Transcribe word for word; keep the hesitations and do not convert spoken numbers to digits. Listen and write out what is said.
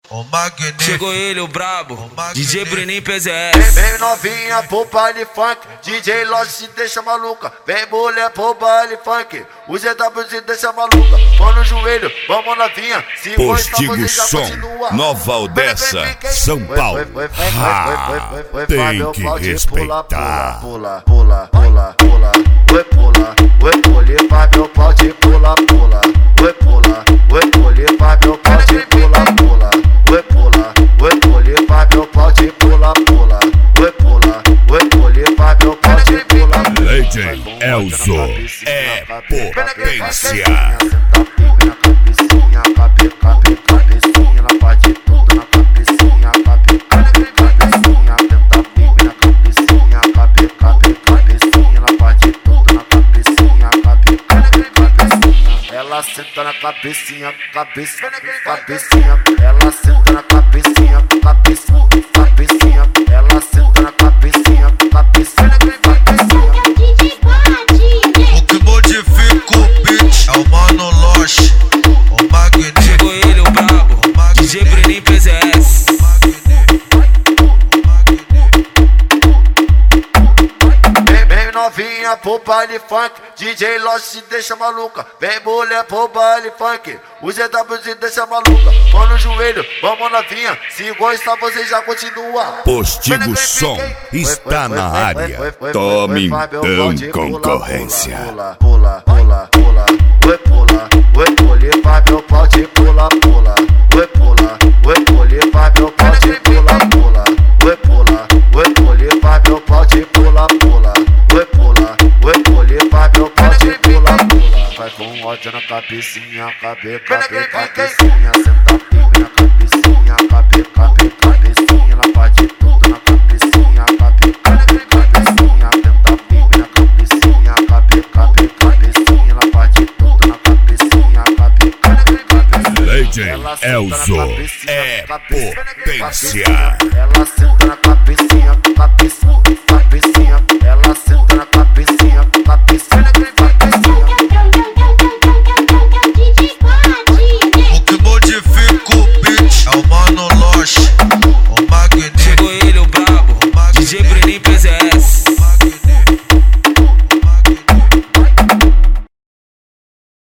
O magnífico. Chegou ele, o brabo, O D J magnífico. Bruninho P Z Vem, S. vem novinha pro baile funk, D J Lost se deixa maluca. Vem mulher pro baile funk, o G W se deixa maluca. Põe no joelho, vamos novinha. Se Postigo gostar, você já Som, continua. Nova Odessa, Vem, vem, vem, São vem. Paulo. Vai, vai, vai, Ah, vai, vai, vai, vai, tem vai, meu que pau de respeitar. Pula, pula, pula, pula, oi pula, oi pula, vai meu pau de pula, pula, oi pula, oi pula, vai meu pau de pula, pula, oi pula, oi pula, vai meu pau de pula, pula, oi pula, oi pula, vai meu pau de pula. Legend Elzo é potência. Ela senta na cabecinha, cabeça, cabecinha. Ela senta na cabecinha, cabeça, cabecinha. Ela senta na cabecinha, cabeça, cabecinha. O que modifica o beat é o Mano Lost. O magnífico. Chegou ele, o brabo, D J Bruninho P Z S. Vem, vem novinha pro baile funk, D J Lost se deixa maluca. Vem mulher pro baile funk, o G W se deixa maluca. Põe no joelho, vamos novinha. Se gostar, você já continua. Postigo Som está na área. Tome então concorrência. Pula, pula, pula, pula, oi pula, oi pula, vai meu pau de pula, pula, oi pula, oi pula, vai meu pau de pula, pula, oi pula, oi pula, vai meu pau de pula, pula, oi pula, oi pula, vai meu pau de pula, pula. Vai com ódio na cabecinha, cabe, cabe, cabecinha, senta firme na cabecinha, cabe, cabe, cabecinha, ela bate tudo na cabecinha, cabe, cabe, cabecinha, senta firme na cabecinha, cabe, cabe, cabecinha, ela bate tudo na cabecinha, cabe, cabe, cabecinha. Legend Elzo é potência. Ela senta na cabecinha, cabeça, cabecinha. Ela senta na cabecinha, cabeça, cabecinha. O que modifica o beat é o Mano Lost.